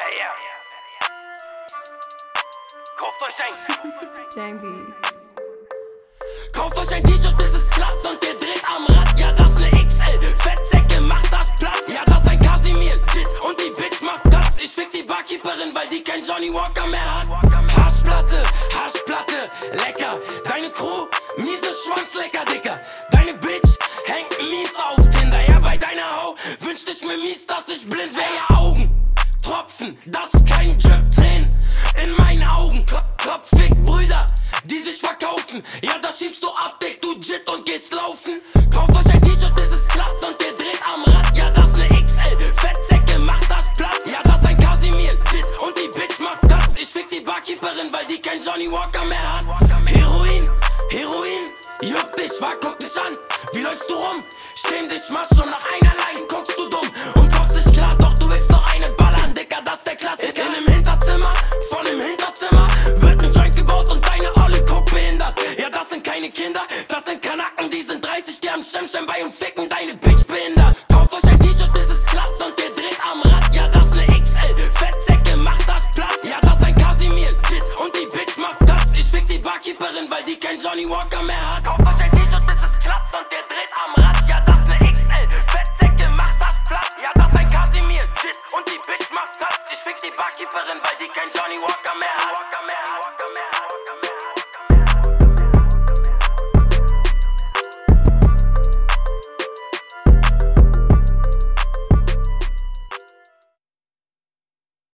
Hey, ja. Kauft euch ein. Jane Beats. Kauft euch ein T-Shirt, bis es klappt und ihr dreht am Rad. Ja, das ne XL, Fettsäcke, macht das platt. Ja, das ein Casimir, Jit und die Bitch macht Platz. Ich fick die Barkeeperin, weil die kein Johnny Walker mehr hat. Haschplatte, Haschplatte, lecker. Deine Crew, miese Schwanzlecker, Dicker. Deine Bitch hängt mies auf Tinder. Ja, bei deiner Hau wünscht ich mir mies, dass ich blind wäre. Ja, Augen, Tropfen, das ist kein Drip, Tränen in meinen Augen. Kopfig Brüder, die sich verkaufen. Ja, da schiebst du ab, Dick, du Jit und gehst laufen. Kauft euch ein T-Shirt, bis es klappt und ihr dreht am Rad. Ja, das ne XL, Fettsäcke, macht das platt. Ja, das ein Casimir, Jit und die Bitch macht Platz. Ich fick die Barkeeperin, weil die kein Johnny Walker mehr hat. Heroin, Heroin, juck dich, guck dich an. Wie läufst du rum? Schäm dich, mach schon nach einer Line, guckst du dumm und kommst nicht klar, doch du willst noch eine ballern, Dicker, das ist der Klassiker. In dem Hinterzimmer, von dem Hinterzimmer wird ein Joint gebaut und deine Olle guckt behindert. Ja, das sind keine Kinder, das sind Kanaken, die sind 30, die haben Schemschem bei und ficken deine Bitch behindert. Kauft euch ein T-Shirt, bis es klappt und ihr dreht am Rad. Ja, das ne XL, Fettsäcke, macht das platt. Ja, das ein Casimir, Jit und die Bitch macht Platz. Ich fick die Barkeeperin, weil die kein Johnny Walker mehr hat. Kauft euch ein